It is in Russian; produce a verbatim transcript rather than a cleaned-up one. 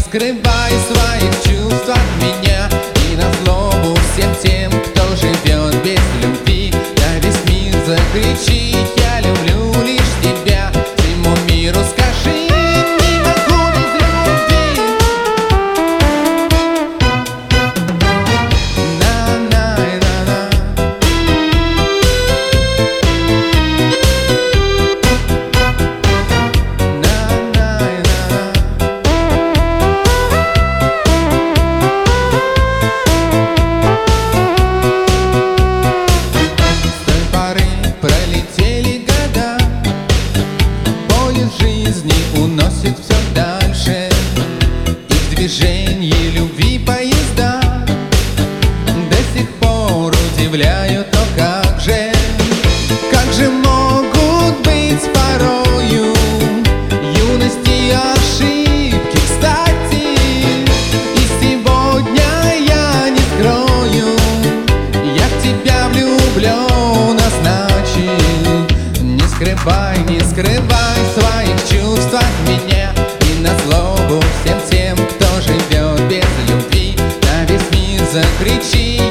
скрывай своих чувств от меня, и на злобу всем тем, кто живет без любви. На весь мир закричи: я люблю лишь тебя. Всему миру скажи: не могу без любви. На-на-на-на. Пролетели года, поезд жизни уносит все дальше, и в движении любви поезда до сих пор удивляют. Но как же, как же могут быть порою юности ошибки, кстати. И сегодня я не скрою, я в тебя влюблен, а значит, не скрывай, не скрывай своих чувств от меня, и на злобу всем тем, кто живет без любви. На весь мир закричи: